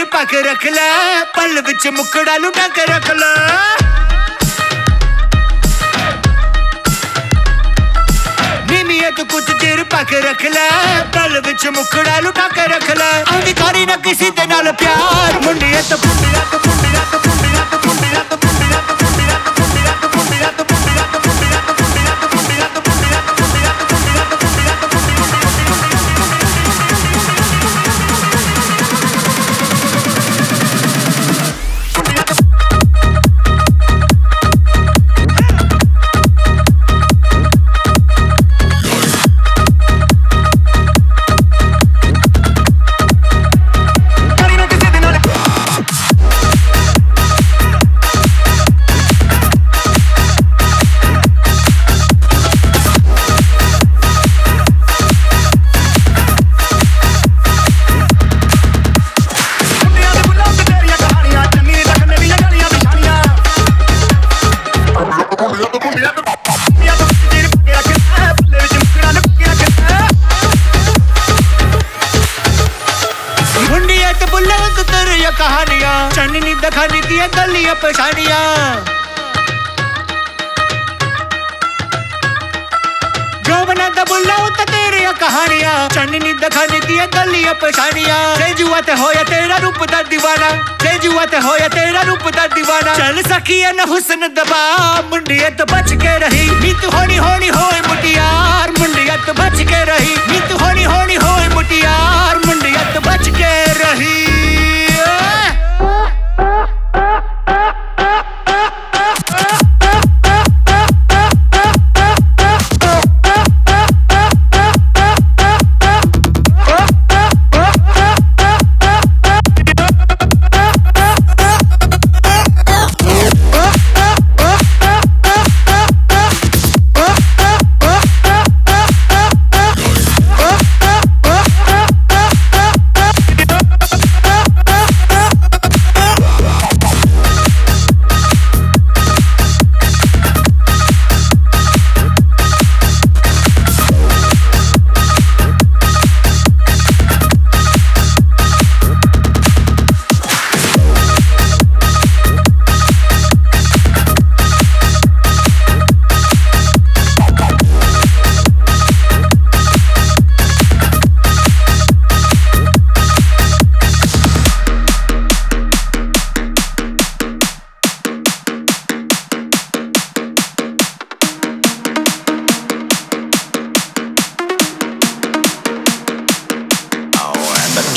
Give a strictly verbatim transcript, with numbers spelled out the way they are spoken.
चिर पक रख ले, पल विच मुकड़ा लुटा के रख ले। नीमिए तू कुछ चिर पक रख ले, पल विच मुकड़ा लुटा के रख ले। आंदी करी ना किसी दे नाल प्यार, मुंडिया तो मुंडिया तो मुंडिया तो मुंडिया तो मुंडिया तो मुंडिया तो मुंडिया तो मुंडिया तो मुंडिया तो मुंडिया तो मुंडिया तो मुंडिया तो मुंडिया तो मुंडिया तो मुंडिया तो मुंडिया तो मुंडिया तो मुंडिया तो कहानियां चन्नी दखानी दिया गलियां पछानियां। जो बना दा बुला तो तेरे कहानियां चन्नी दखानी दिया गलियां पछानियां। से जुआ ते होया तेरा रूप दा दीवाना, से जुआ ते होया तेरा रूप दा दीवाना। चल सकिया न हुस्न दबा, मुंडिया तो बच के रही, नीत होनी होनी होए मुटियार, मुंडिया तो